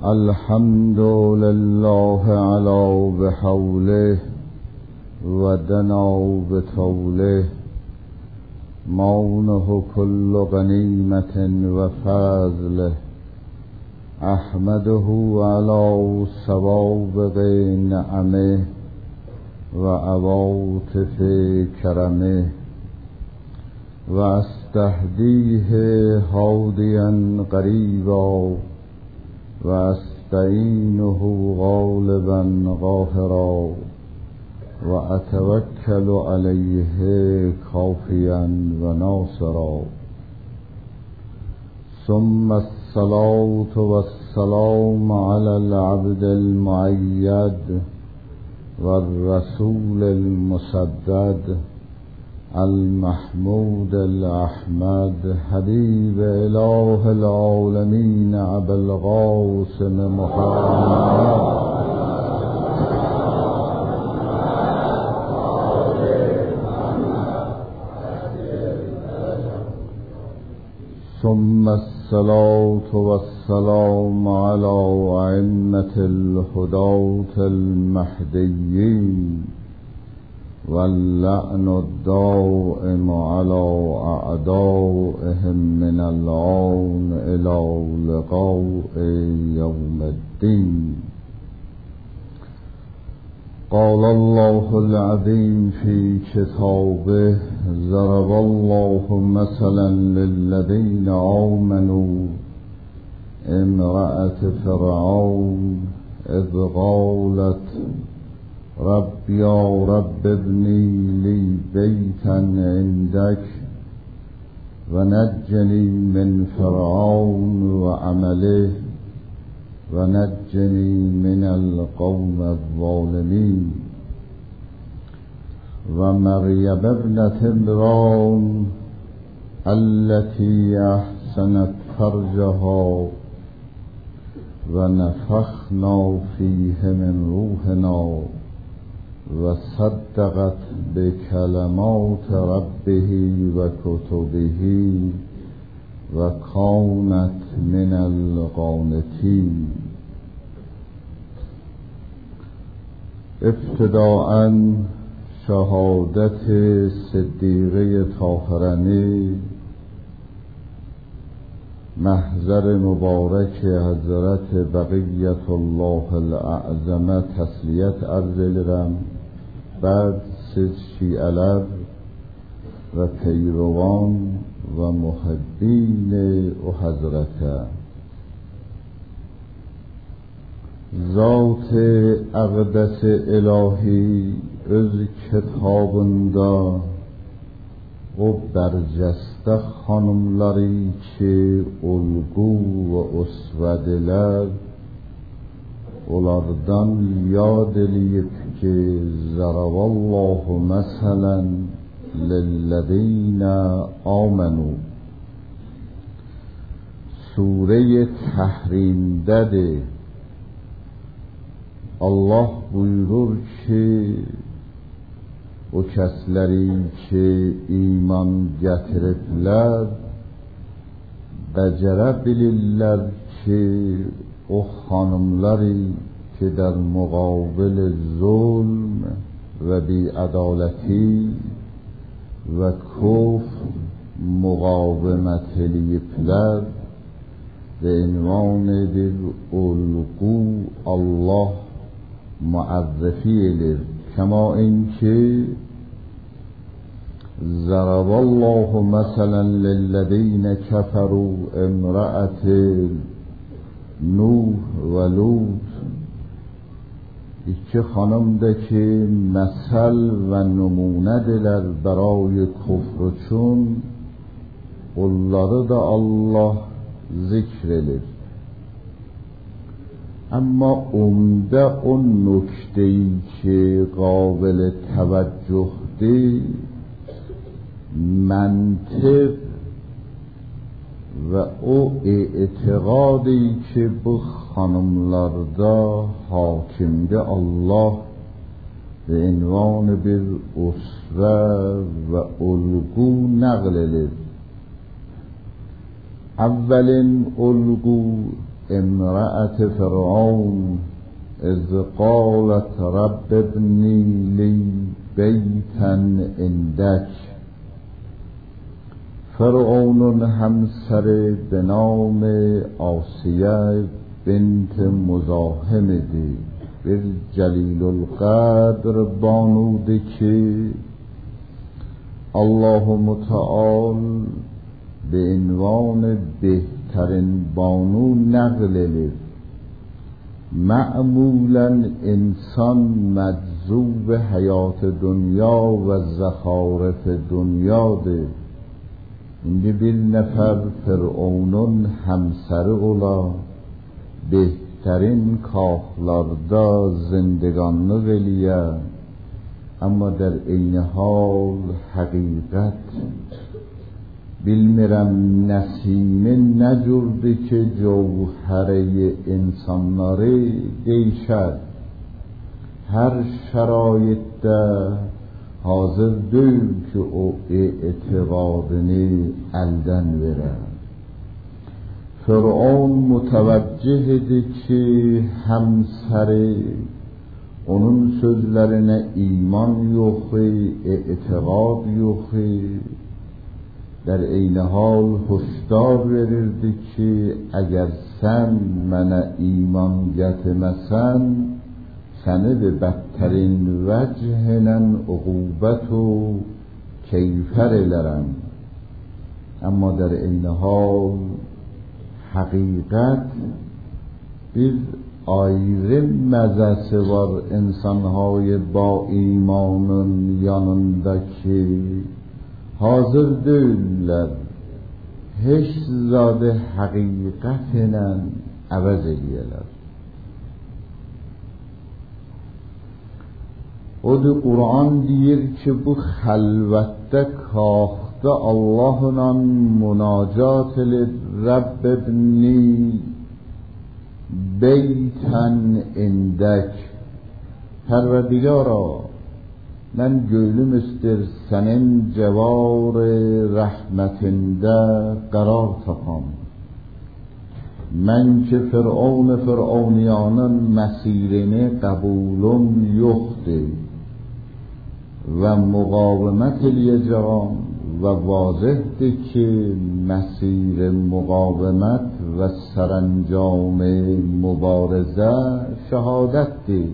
الحمد لله علا بحوله ودنا بطوله مونه كل غنيمة وفضله أحمده على سوابق نعمه وعواطف كرمه واستهديه هاديا قريبا واستعينه غالبا قاهرا وأتوكل عليه كافيا وناصرا ثم الصلاة والسلام على العبد المؤيد والرسول المسدد المحمود الأحمد حبيب إله العالمين أبا القاسم محمد ثم الصلاة والسلام على أئمة الهداة المهديين واللعن الدائم على أعدائهم من الآن إلى لقاء يوم الدين. قال الله العظيم في كتابه ضرب الله مثلا للذين آمنوا امرأة فرعون إذ قالت رب يا رب ابني لي بيتا عندك ونجني من فرعون وعمله ونجني من القوم الظالمين. ومريم ابنة عمران التي أحسنت فرجها ونفخنا فيه من روحنا وصدقت بكلمات ربه وكتبه وكانت من القانتين. ابتداءً شهادت صدیقه طاهرانه محضر مبارک حضرت بقیت الله الاعظم تسلیت عرض لرم. بعد سید شیعه و پیروان و محبین او حضرت ذات اقدس الهی از kitabında o berceste hanımları ki olgu ve usvediler onlardan yad eləyib ki zaravallahu məsələn lillezine amenu Sure-i Tahrim'dedir. Allah buyurur ki o kəsləri ki iman gətiriblər becərə bilirlər ki o xanımları ki در مقابل ظلم و بی‌عدالتی و کفر مقاومت eləyiblər به عنوان bir الگو Allah معرفی edir. کما اینکه ضرب الله مثلا للذین كفروا امرأة نوح و لوط iki خانم که مثل و نمونه دلر برای کفر چون onları da Allah zikredir. اما عمده اون نکته‌ای که قابل توجه دی منطق و او اعتقادی که bu hanımlarda hakimde Allah به عنوان bir usve ve ulgu نقل edir. Evelin ulgu امرأة فرعون اذ قالت رب ابنی لی بیتا عندک. فرعون همسر به نام آسیه بنت مزاحم دی بر جلیل القدر بانوده که الله متعال به عنوان بهترین بانو نقل لید. معمولا انسان مجذوب حیات دنیا و زخارف دنیا ده. indi bir nefer Firavun'un همسر ola بهترین کاخlarda زندگانlık eliye ama در عین حال حقیقت bilmirəm nəsimi necurdu ki cevheri insanları değişer. Her şeraitte hazır değil ki o etiqadını elden verer. Firavun müteveccih idi ki همسری onun sözlerine iman yoxu, etiqad yoxu. در عین حال هشدار verirdi ki eğer sen mənə iman gətirməsən səni به بدترین وجهlə عقوبت و کیفر elərəm. اما در عین حال حقیقت bir ayrı məzəsi var insanهای با imanın yanındaki hazır değiller hiç zade haqiqətlə əvəz eləyələr. Odur Qur'an deyir ki bu xəlvətdə kaxda Allahla münacat elib Rəbb ibni beytən indək. Pərverdigara mən gönlüm istər sənin cəvar rəhmətində qərar tapam. Mən ki Firavuniyanın məsirini qəbulum yoxdur və müqavimət eləyəcəm və vazihdir ki məsir müqavimət və sərəncam mübarizə şəhadətdir.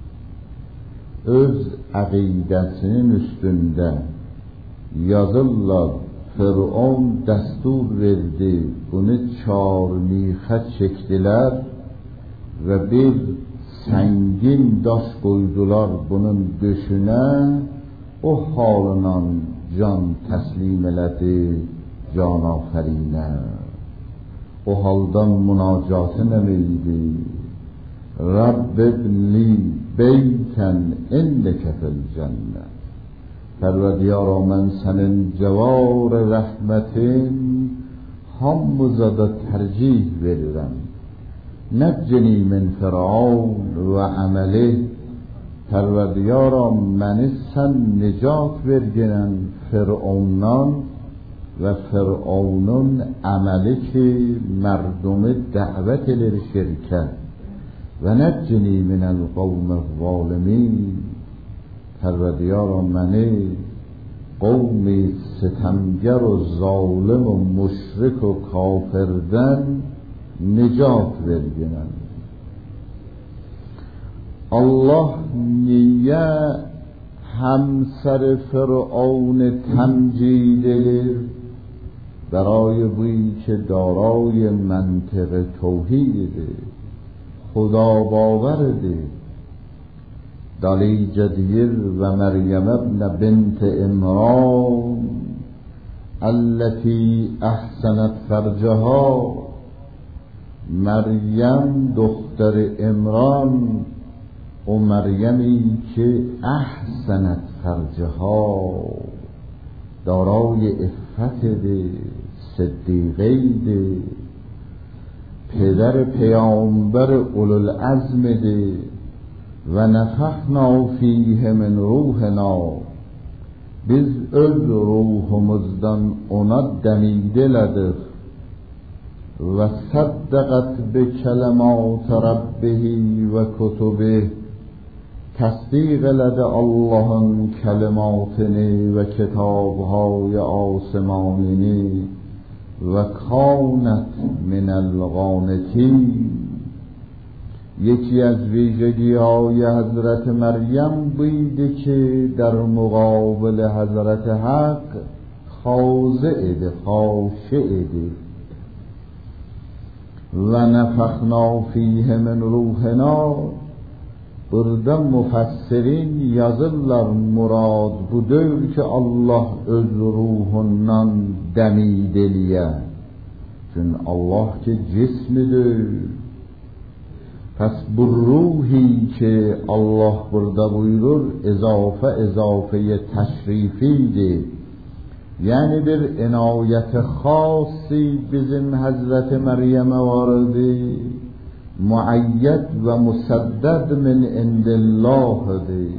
Öz əqidəsinin üstündə yazırlar. Firavun dəstur verdi, bunu çarmixə çəkdilər və bir səngin daş qoydular bunun döşünə. O halına can təslim elədi canafərinə. O haldan münacatı nəməydi? Rəbb ibni beytən indəkə fil cənnə. Pərverdiyara mən sənin cəvar rəhmətin hamımıza da tərcih verirəm. Nəccini min Firavun və əməli. Pərverdiyara məni sən nicat verginən Firavundan və Firavunun əməli ki mərdumi dəvət edir şirkə. Və nəccini minəl qavmə zalimin. Pərverdiyara məni qavmi ستمگر و ظالم و مشرک و کافردن نجات verginen. Allah niye همسر فرعون تمجید edir؟ برای بویی که دارای منطق توحیده، خدا باورده. دلی جدیر و مریم ابن بنت عمران التي احسنت فرجها. مریم دختر عمران و مریمی که احسنت فرجها دارای عفت ده، صدیقه ده، پدر پیامبر اولوالعزم ده. و نفخنا فیه من روحنا، biz öz ruhumuzdan ona dəmidələdik. و صدقت بکلمات ربه و کتبه تصدیق لده الله کلماتنی و کتابهای آسمانینی و کانت من القانتین. یکی از ویژگی‌های حضرت مریم بوده که در مقابل حضرت حق خاضعه خاشعه و نفخنا فیه من روحنا. burada müfessirin yazırlar murad budur ki Allah öz ruhundan demid eliye. Çünkü Allah ki cismidir. Pes bu ruhi ki Allah burada buyurur ezafe teşrifidir. Yani bir inayeti khasi bizim Hazreti Meryem'e vardı. Muayyed ve musadded min indillah'dır.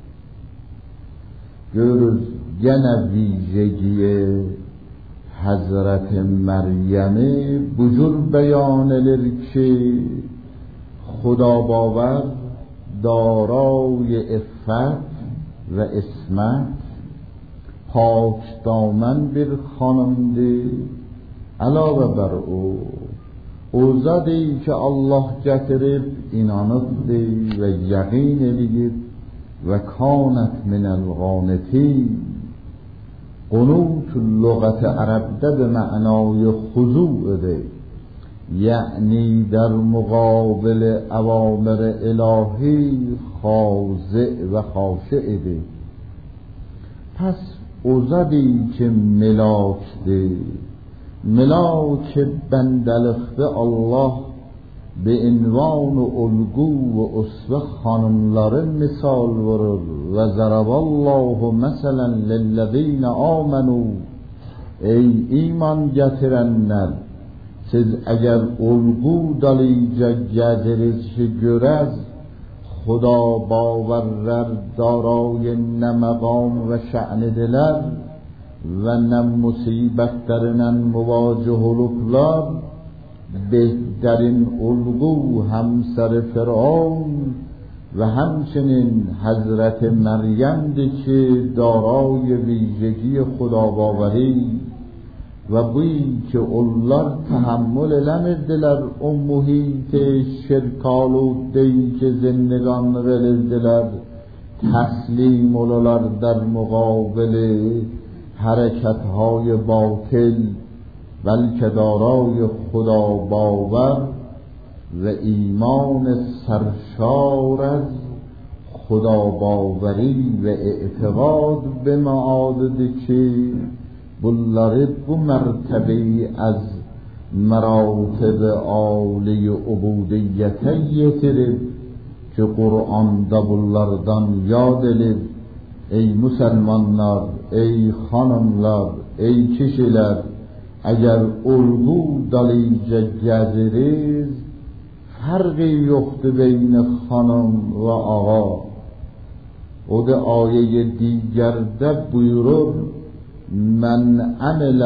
Görürüz gene vijeciye Hazreti Meryem'i bucur beyan edir ki Xudabavar دارای عفت و اسمت پاک دامن bir xanımdır. Əlavə bər o zadı ki Allah gətirib inanıbdı və yəqin edib və kanət minəl qanitin. Qunut lüğəti ərəbdə به معنای خضوعdır. یعنی در مقابل اوامر الهی خاضع و خاشعه. پس اوزدی که ملاکده ملاک بندلخته الله به عنوان الگو و اسوه خانمların مثال vurur ve zaraballahu mesela lillezine amenu. Ey iman getirenler, siz eğer olgu dalıca gəziriz ki görəz Xuda bavarlar darای nə məqam və şə'nidirlər və nə musibətlərinə müvacih olublar. Behderin olgu həmsər-i Firavun və həmçinin Hazreti Məryəmdir ki darای vیژگی خداباوری و بویی که onlar تحمل eləmirdilər o muhit şirkaluddeyi ki zindگانlıq edirdilər. Təslim olalar در مقابل حرکتهای باطل بلکه دارای خدا باور و ایمان سرشار از خدا باوری و اعتقاد به معادی که bunları bu mertebeyi az مراتب عالی عبودیته yetirib ki Kur'an'da bunlardan yad edib. Ey Müslümanlar, ey hanımlar, ey kişiler, eğer olgu dalıca gəziriz farqı yoktu beyni hanım ve ağa. O da ayeye digerde buyurur من عمل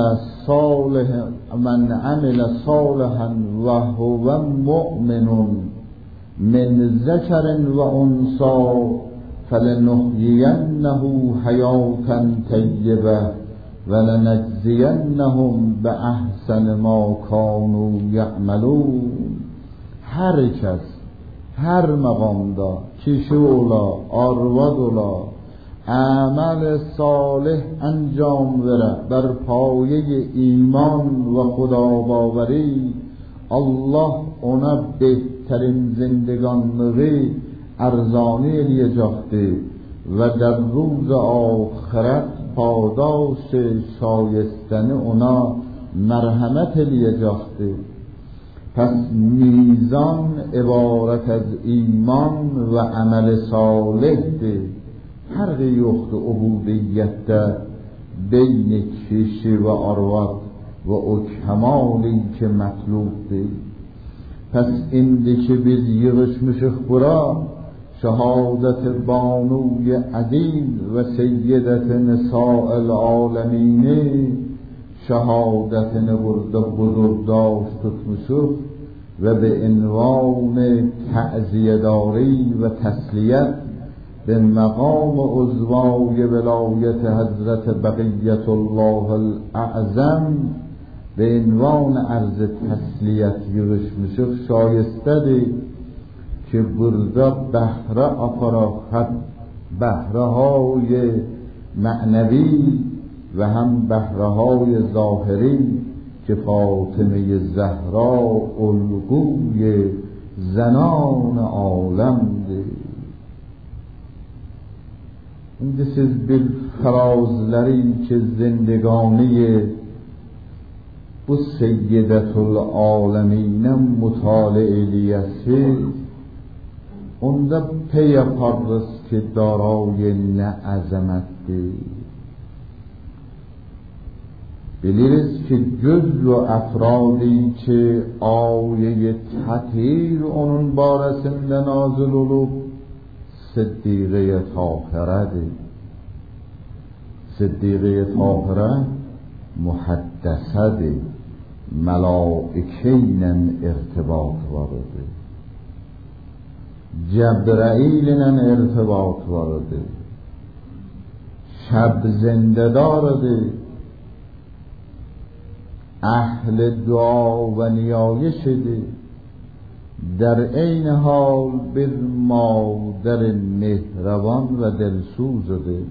صالحا وهو مؤمن من ذكر وأنثى فلنحيينه حياة طيبة ولنجزينهم بأحسن ما كانوا يعملون. هر کس هر مقامda kişi ola arvad ola عمل صالح انجام وره بر پایه ایمان و خداباوری Allah ona بهترین زندگانlığı ارزانی eləyəcəkdir və در روز آخرت پاداش شایستنی ona مرحمت eləyəcəkdir. پس میزان عبارت از ایمان و عمل صالحdir. فرقی yoxdur ubudiyyətdə beyn kişi və arvad və o kəmali ki mətlubdir. Pəs indi ki biz yığışmışıq bura şəhadət-i banuy əzim və seyyidət-i nisa'l aləmini şehadetini burada buzurgdaş tutmuşuz ve به عنوان تعزیه‌داری و تسلیت به مقام عظمای ولایت حضرت بقیت الله الاعظم به عنوان عرض تسلیت yığışmışıq şایسته‌dir که burada بهره آفراخت بهره‌های معنوی و هم بهره‌های ظاهری که فاطمه زهرا الگوی زنان عالمdir. İndi siz bir farazileri ki zindegani bu Seyyidetul Alemine mutale eliyesiz, onda pey yaparız ki darای ne azametdir. Biliriz ki cüz ve efradi ki ayet tathir onun baresinde nazil olup Siddiqe Tahire'dir. Siddiqe Tahire muhaddesedir. Melaikeyle irtibat vardır. Cebrail ile irtibat vardır. Şab zindedardır. اهل دعا و نیایشdir. در عین حال bir مادر mehriban ve دلسوزdir.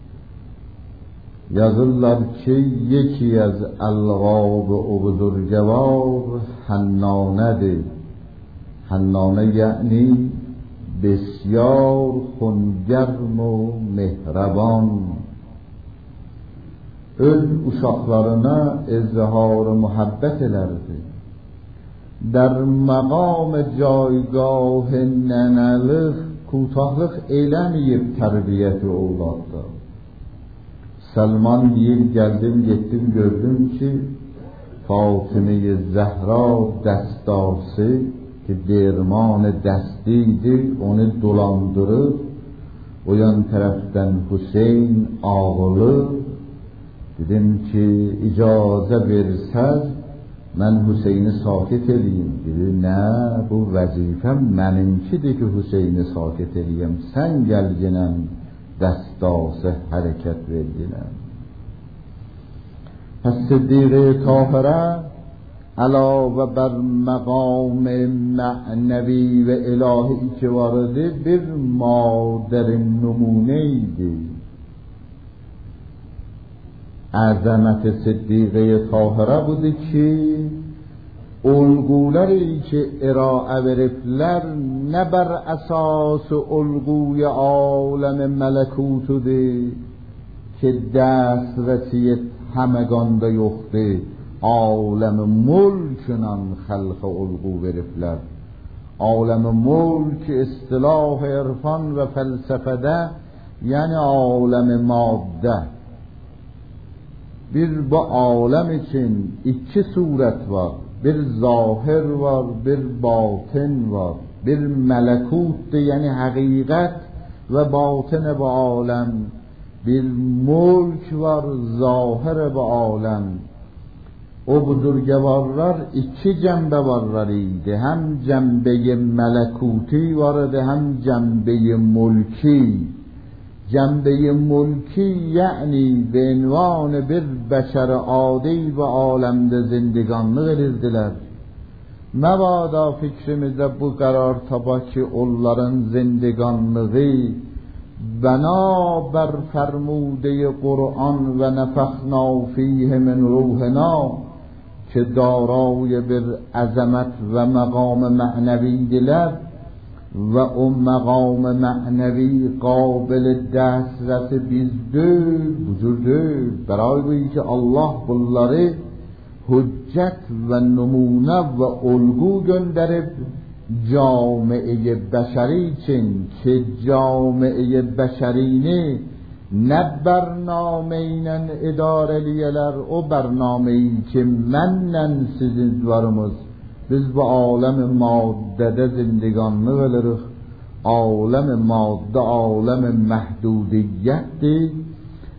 Yazırlar ki yeki از القاب او بزرگوار حنانه‌dir. حنانه یعنی بسیار خونگرم و مهربان. Öz uşaqlarına izhar muhabbet elerdi. در مقام جایگاه ننلıq کوتاhlıq eləməyib tərbiyəti oğladda. Salman deyir, geldim gittim gördüm ki Fatıme-i Zehra dəstası ki derman dəstiydi, onu dolandırır. O yan tərəfdən Hüseyin ağılır. Dedim ki icazə versəz mən Hüseyni sakit edeyim. Dedi nə, bu vəzifəm mənimkidir ki Hüseyni sakit edeyim. Sən gəlginəm dəstası hərəkət verdinəm. Pəs Siddiqe Tahire əlavə bər məqam mənəvi və ilahi ki vardı bir madər-i numuneydi. Azamet Siddiqe Tahire budu ki ulguları ki iraə veriblər nə bər əsas ulguy aləm məlekutudur ki dəsrətiyyət həməqanda yoxdur. Aləm mülkünən xəlqə ulgu veriblər. Aləm mülk istilah irfan və fəlsəfədə yəni aləm maddə. Bir bu alem için iki suret var. Bir zahir var, bir batın var. Bir melekuttur yani hakikat ve batın bu alem. Bir mülk var, zahir bu alem. O buzurgevarlar iki cembe varlar idi. Hem cembe-i melekuti vardı hem cembe-i mülki. Cembe-i mülki yani به عنوان bir beşer adi ve alemde zindiganlık edirdiler. Mevada fikrimizde bu karar taba ki onların zindiganlığı beraber fermude Kur'an ve nefkhna fihi min ruhina ki darای bir azamet ve maqam ma'nevidiler ve o maqam ma'nevi قابل دسترسی bizdir, buzurdur. برای bu ki Allah bunları hüccet ve numune ve olgu gönderip camiye beşeri için ki camiye beşerini ne bernameyle idareliyeler o bernameyi ki mennen sizin varımız biz bu alem maddede zindiganlık ederiz. Alem madde alem mehdudiyettir.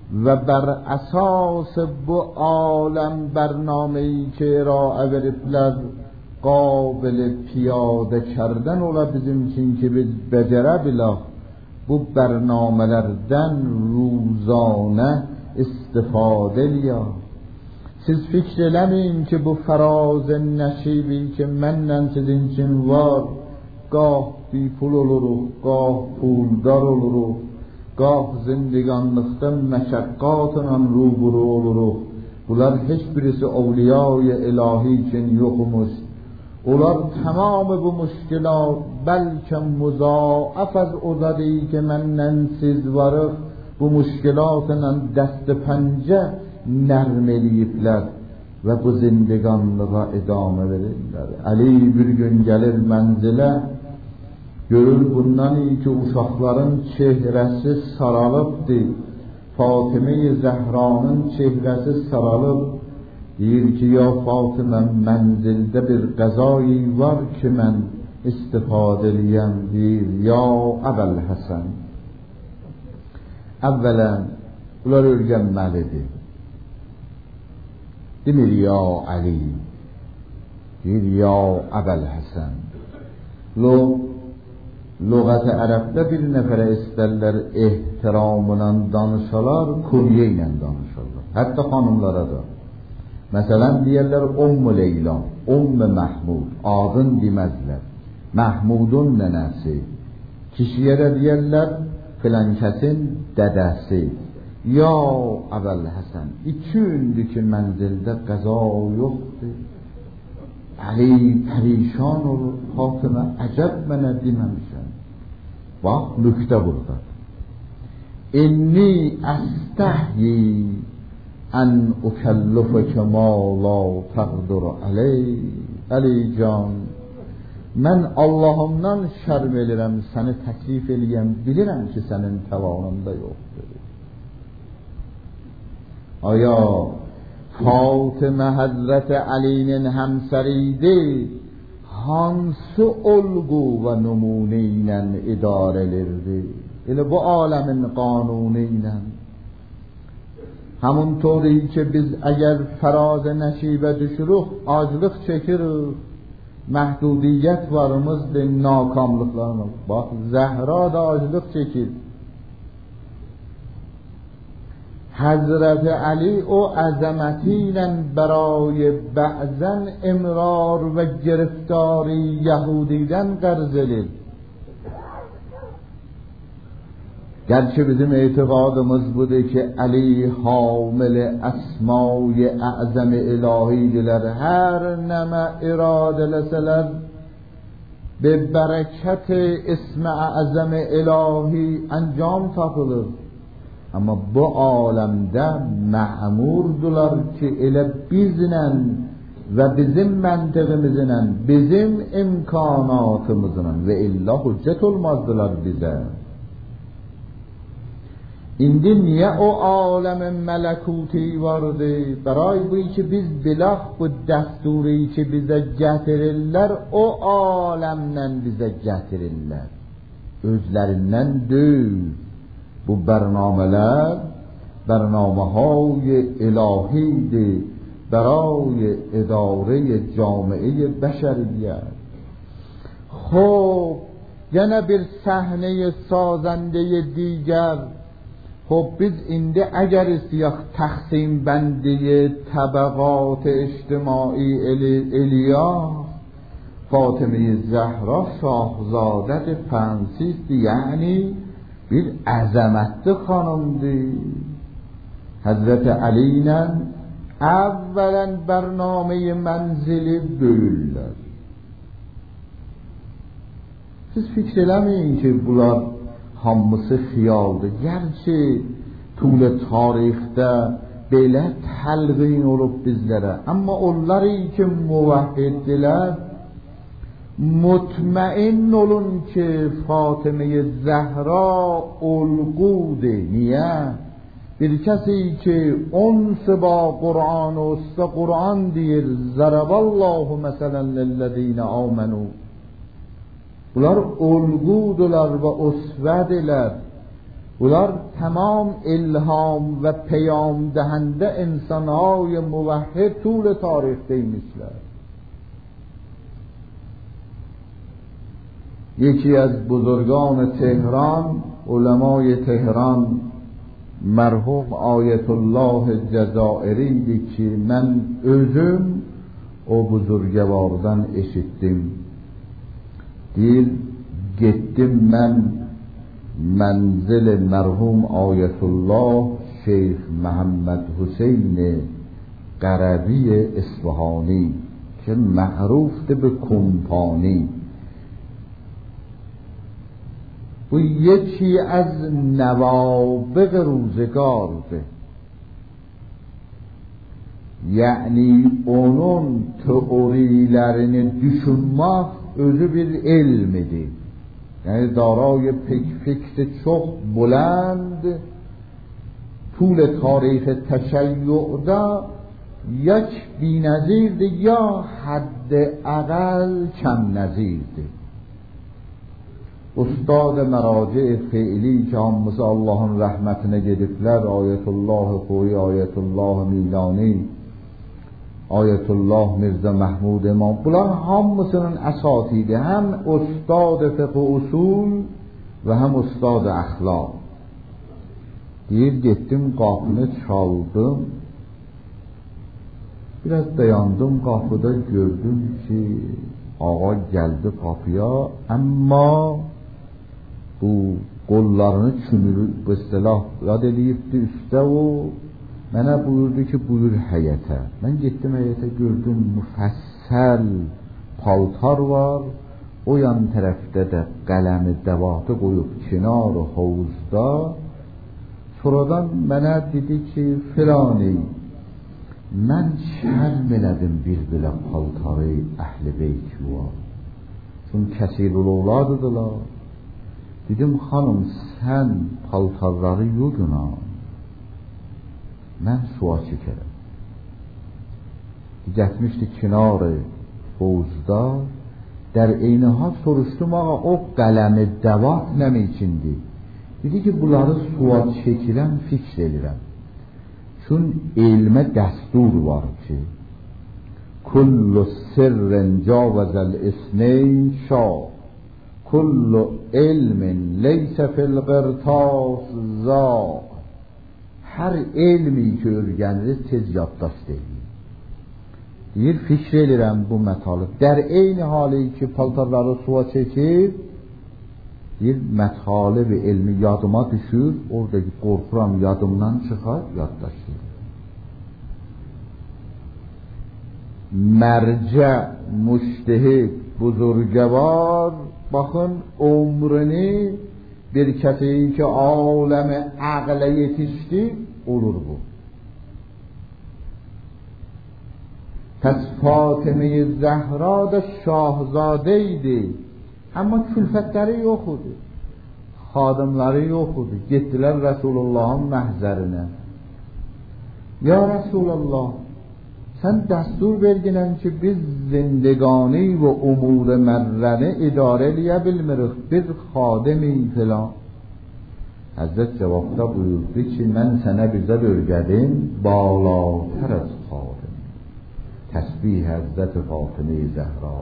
و bər əsas bu aləm برنامه‌ای ki ارائه veriblər قابل پیاده kərdən ola bizim için ki biz becərə bilək bu برنامه‌lərdən روزانه استفاده eləyək. Siz fikr eləməyin ki bu fəraz nəşibi ki mənlə sizin için var, gah bi pul oluruq, gah puldar oluruq, gah zindiganlıqda məşəqqatla ruburu oluruq. Bunlar heç birisi evliyay ilahi için yoxmuş. Onlar tamamı bu müşkilat bəlkə muzaaf az ozadı ki mənlə siz varıq bu müşkilatla dəst pəncə nərm eləyiblər və bu zindiganlığa idamə verirlər. Ali bir gün gəlir mənzilə, görür bundan iyi ki uşaqların çehrəsi saralıbdır. Fatıma-i Zəhranın çehrəsi saralıb. Deyir ki ya Fatıma mənzildə bir qəzayı var ki mən istifadə eləyəm. Deyir ya Əbəl Həsən. Əvvələn bunlar öyrənməlidir. Demir ya Ali. Deyir ya Əbəl Həsən. Lüğət-i ərəbdə bir nəfərə istərlər ehtiramla danışalar, kunyə ilə danışarlar. Hətta xanımlara da. Məsələn deyərlər Ümmü Leyla, Ümmü Məhmud, adın deməzlər. Məhmudun nənəsi. Kişiyə də deyərlər filan kəsin dədəsi. Ya Əbəl Həsən, 2 gündür ki mənzildə qəza yoxdur. Ali pərişan olur. Fatıma əcəb mənə deməmişəm. Bax nüktə burada. İnni əstəhyi ən ukəllufəkə ma la təqdur aleyh. Ali can, mən Allahımdan şərm elirəm, səni təklif eləyəm, bilirəm ki sənin təvanında yoxdur. Aya Fatıma Həzrəti Alinin həmsəriydi, hansı olğu və nümunə ilə idarə edirdi? Elə bu aləmin qanunu ilə. Həmin toru ki biz əgər fəraz nəşibə düşürük, aclıq çəkirik, məhdudiyyət varımızdır, nakamlıqlarımız. Bax, Zəhra da aclıq çəkir. Hazreti Ali o əzəmətiyle برای بعضن امرار و گرفتاری یهودیدن قرض edir. Gerçi bizim etiqadımız budur ki Ali hamil əsmai əzəm-i ilahiydiler. Her nəmə iradələsələr be bərəkət ism-i əzəm-i ilahi əncam tapılır. Ama bu alemde ma'murdular ki elə bizlə ve bizim məntiqimizlə, bizim imkanatımızla ve illa hüccet olmazdılar bize. İndi niye o alemin melekuti vardı? Beray bu ki biz bilaq bu dəsturi ki bize getirirler, o alemden bize getirirler. Özlerinden değil. Bu برنامه‌lər برنامه‌های الهی‌dir برای اداره جامعه بشریت. خب یعنی bir sahne sazende دیگر. خب biz indi اگر istəyək təqsim bəndi طبقات اجتماعی الیا فاطمه زهرا شاهزاده پرنسیست، یعنی bir əzəmətli xanımdır. Həzrəti Ali ilə əvvələn bərnaməyi mənzili bölürlər. Siz fikr eləməyin ki bunlar hamısı xiyaldır. Gerçi tül tarixdə belə təlqin olub bizlərə, amma onları ki muvahhiddirlər, مطمئن olun ki Fatıma-i Zəhra olğudur. Niyə? Bir kəsi ki 10 sıba Qur'an olsa Qur'an deyir zaraballahu məsələn lillezine amenu. Bunlar olğudular və usvədirlər. اونlar تمام الهام و پیام دهنده انسانهای موحد طول تاریخ دیmişler. یکی از بزرگان تهران، علمای تهران، مرحوم آیت الله جزائری ki من özüm o buzurgevardan eşittim. Deyir, getdim mən منزل مرحوم آیت الله شیخ محمد حسین قربی اصفهانی که معروف به کمپانی. bu یکی از نوابغ روزگارdır. Yani onun teorilerini düşünmek özü bir ilmidir. Yani دارای فکر çok بلند طول تاریخ تشیع دا یک بی‌نظیرdir یا حد اقل کم نظیرdir. استاد مراجع فعلی که hamısı Allah'ın rahmetine gediblər, Ayetullah Xoyi, Ayetullah Milani, Ayetullah Mirza Mahmud İmam, bunlar hamısının əsatidir. Hem ustad fiqh usul ve hem ustad əxlaq. Deyir, getdim qapını çaldım. Biraz dayandım, qapıda gördüm ki ağa geldi kapıya, ama bu qollarını çünürüb, bu istilah yad eləyibdi üstə o. Mənə buyurdu ki, buyur həyətə. Mən getdim həyətə, gördüm müfəssəl paltar var. O yan tərəfdə də qələmi dəvatı qoyub kənar havuzda. Sonradan mənə dedi ki, filani, mən şərm elədim bir belə paltarı əhl-i beyt var. Çünki kəsirul ovladıdılar. Dedim, xanım, sən paltarları yuduna, mən suya çəkərəm. Getmişdi kənarı havuzda. در این حال soruşdum, ağa, o qələmi dəvat nəmi içindir? Dedi ki, bunları suya çəkirəm, fikr edirəm. Çün elmə dəstur var ki, kullu sirrin cavazəl isneyn şah, kullu ilmin leysə fil qırtas za. Hər elmi ki öyrənir, tez yaddaş deyil. Deyir, fikr edirəm bu mətalib. Dər eyni hali ki paltarları suya çəkir, deyir, mətalib elmi yadıma düşür, oradaki qorxuram yadımdan çıxar, yaddaş deyil. Mərcə, müştehid, buzurgevar, baxın, ömrünü bir kəsi ki aləmi əqlə yetişdi, olur bu. Pes Fatıme-i Zehra da şahzadeydi. Ama külfetleri yok idi. Xadimleri yok idi. Gittiler Resulullah'ın məhzərine. Ya Resulullah, sen destur verginen ki biz zindegani ve umur merreni idare edebilmirik. Bir xadimi falan. Hazret cevapta buyurdu ki, mən sənə bizə öyrədim, balatər az xadim. Təsbih Həzrət Fatıme-i Zəhra.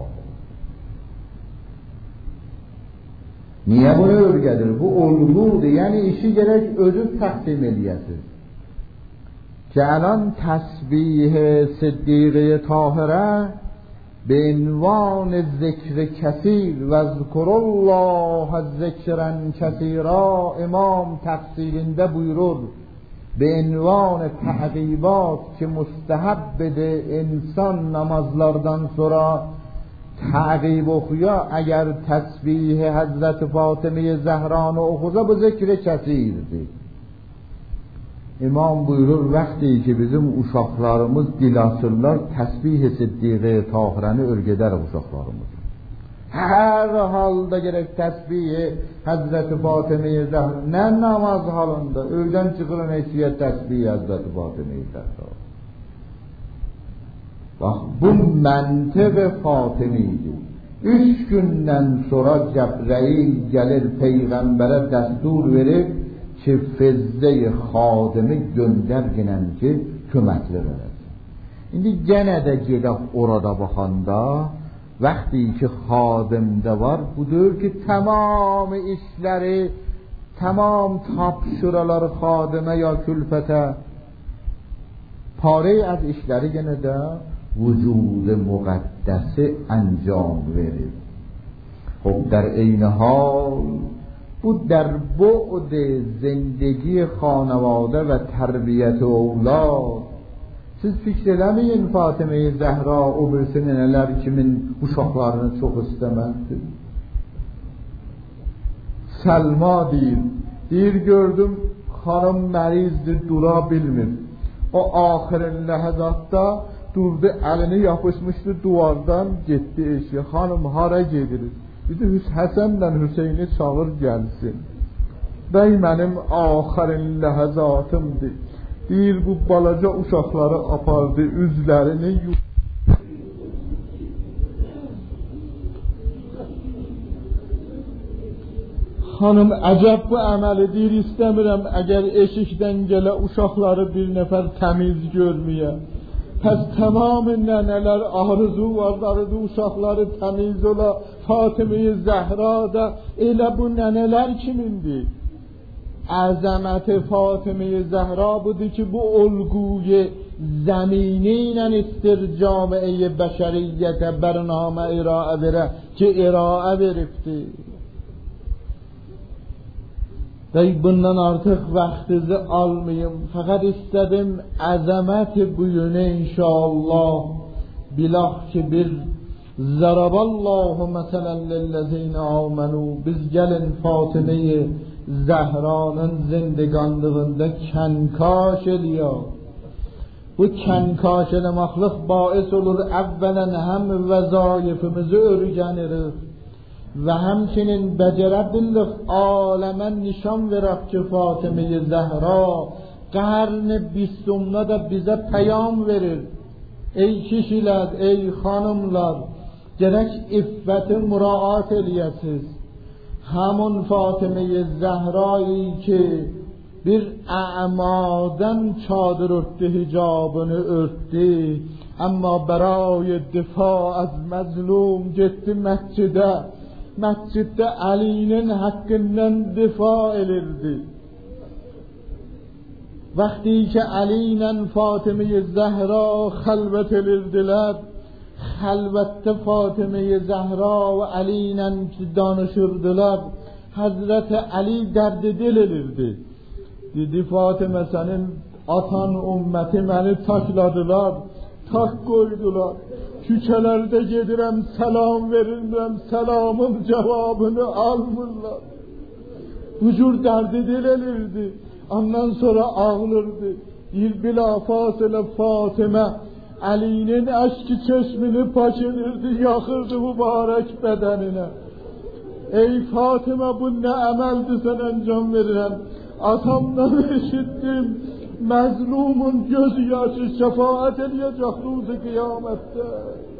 Niye bunu öyrədir? Bu olgudur. Yani işi gerek özü təqdim eləyəsiz. Ki الان تسبیح صدیقه طاهره به عنوان ذکر کثیر و اذکر الله ذکرا کثیرا امام تفسیرinde buyurur به عنوان تعقیبات که مستحب بده انسان namazlardan sonra تعقیب okuya eğer tesbih Hazreti Fatıme-i Zehra'nı okuza bu zikr kesirdir. İmam buyurur vakti ki bizim uşaqlarımız dil açırlar tesbih-i Siddiqe Tahirəni örgedər uşaqlarımız. Her halda gerek tesbih Hazreti Fatıme-i Zehra ne namaz halında öğlen çıkılan eşiye tesbih Hazreti Fatıme-i Zehra. Bak bu mentık Fatıme'ydi. 3 günden sonra Cebrail gelir peygambere destur verip ki fezde xadimi göndərginəm ki, köməklər eləsin. İndi gene de gedək orada baxanda, vəqti ki xadimdə var, budur ki tamam işləri, tamam tapşıraları xadimə ya külfətə, pare az işləri gene de vücud muqaddəsi انجام verir. خب در این حال bu در بعد زندگی خانواده و تربیت اولاد siz fikr eləməyin Fatıma-i Zəhra o birisi nələr kimin uşaqlarını çox istəməzdir. Səlma deyir gördüm xanım mərizdir, dura bilmir. O axırın ləhəzatda durdu, əlini yapışmışdı duvardan, getdi eşiyə. Xanım hara gedirik? Dedi Həsənlə Hüseyni çağır gəlsin. Bəy mənim axırın ləhəzatımdır. Deyir bu balaca uşaqları apardı, üzlərini Xanım əcəb bu əməli deyir, istəmirəm əgər eşikdən gələ uşaqları bir nəfər təmiz görməyə. Pəs tamam nənələr arzu varlardı, uşaqları təmiz ola, Fatıma-i Zəhra da elə bu nənələr kimindir? Əzəməti Fatıma-i Zəhra budur ki, bu olguyu zəmini ilə istir camiə-i bəşəriyyətə bərnamə iraə verə ki, iraə veribdir. Və bundan artıq vaxtınızı almayım. Fəqət istədim əzəmət bugünü inşallah bilah ki bir zəraballahu məsələn lillezine amenu. Biz gəlin Fatıma-i Zəhranın zindiqanlığında kənkaş eləyək. Bu kənkaş eləməklik bais olur əvvələn həm vəzayifimizi örgənirik ve همچنین بجربلق عالمن نشان verək ki Fatıma-i Zəhra qarn 20'da da bize peyam verir. Ey kişiler, ey hanımlar, gerek iffeti muraat eləyəsiz. Hamun Fatıma-i Zəhra'yı ki bir a'madan çadır örtdü, hicabını örtdü. Ama برای دفاع از مظلوم getdi məscidə. Məsciddə Əlinin haqqından difa edirdi. Vaxtı ki Əli ilə Fatıma-i Zəhra xəlvət edirdilər, xəlvətdə Fatıma-i Zəhra və Əli ilə danışırdılar, Həzrəti Əli dərdi dil edirdi. Dedi Fatıma sənin atan ümməti məni takladılar, tak koydular. Küçelerde gedirəm, selam verirəm, selamın cevabını almırlar. Bu cür derdi dil elirdi. Ondan sonra ağlırdı. Bir bilafasıla Fatıma Ali'nin aşkı çeşmini paşınırdı, yakırdı mübarek bedenine. Ey Fatıma bu ne emeldi sen encam verirəm. Atamdan eşittim. Məzlumun gözü yaşı şəfaət eləyəcək ruzu qiyamətdə.